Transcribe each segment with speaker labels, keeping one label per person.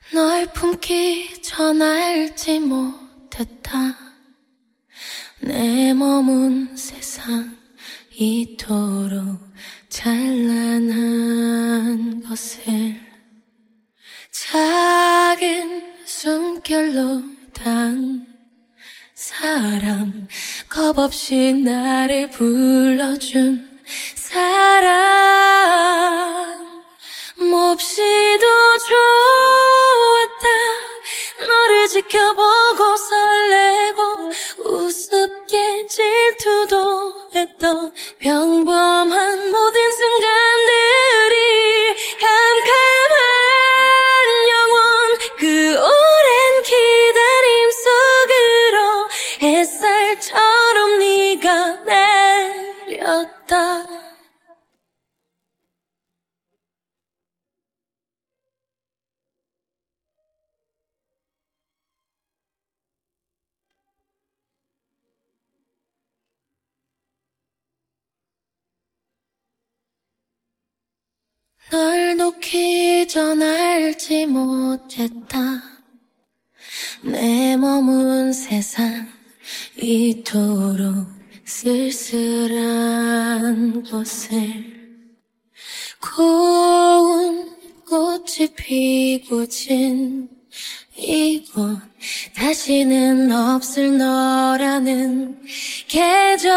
Speaker 1: 널 품기 전 알지 못했다. 내 머문 세상 이토록 찬란한 것을 작은 숨결로 단 사람, 겁없이 나를 불러준 사람, 몹시도 좋았다. 너를 지켜보고 설레고 우습게 질투도 했던 평범한 모든 순간들이 캄캄한 영원 그 오랜 기다림 속으로 햇살처럼 네가 내렸다. 널 놓기 전 알지 못했다. 내 머문 세상 이토록 쓸쓸한 것을 고운 꽃이 피고 진 이곳 다시는 없을 너라는 계절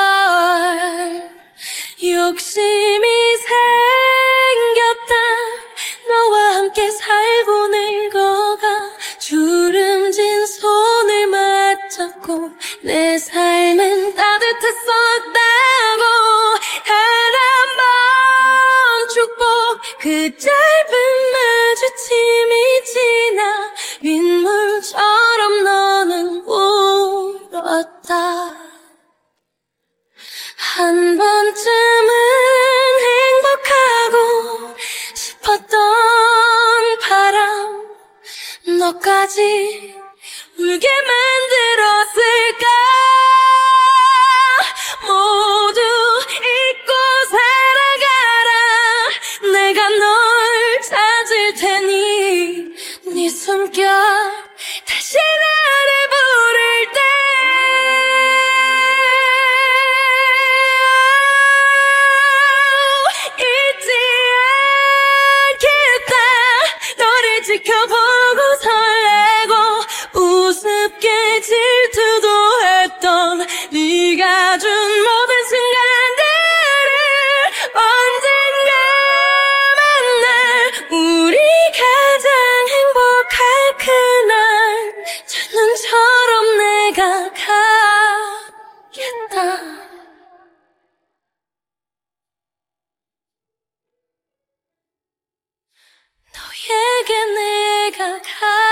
Speaker 1: 욕심이 생겼다. 너와 함께 살고 늙어가 주름진 손을 맞잡고 내 삶은 따뜻했었다고. 단 한 번 축복 그 짧은 마주침이 지나 빗물처럼 너는 울었다. 한 번쯤은 행복하고 싶었던 바람 너까지 울게 만들었을까. 모두 잊고 살아가라. 내가 널 찾을 테니 네 숨결 다시 나를 부를 때 잊지 않겠다. 너를 지켜보고 설레고 우습게 질투도 했던 네가 준 모든 순간들을 언젠가 만날 우리 가장 행복할 그날 첫눈처럼 내가 가겠다. 너에게 내가